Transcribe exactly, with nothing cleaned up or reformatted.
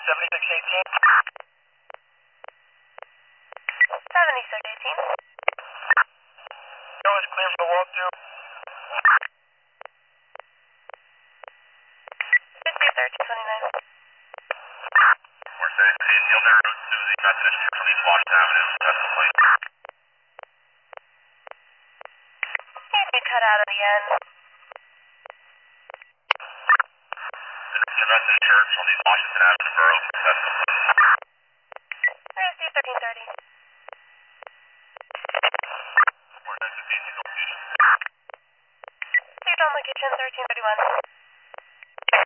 seventy-six eighteen. seventy-six eighteen. Show is clear for the walkthrough. fifty thirteen twenty-nine. We're saying the other route to the Methodist Church on East Washington Avenue. That's the plate. You cut out at the end. The Methodist Church on East Washington Avenue, Borough. That's the plate. There's D thirteen thirty. We're at the D C location. Seat on location thirteen thirty-one.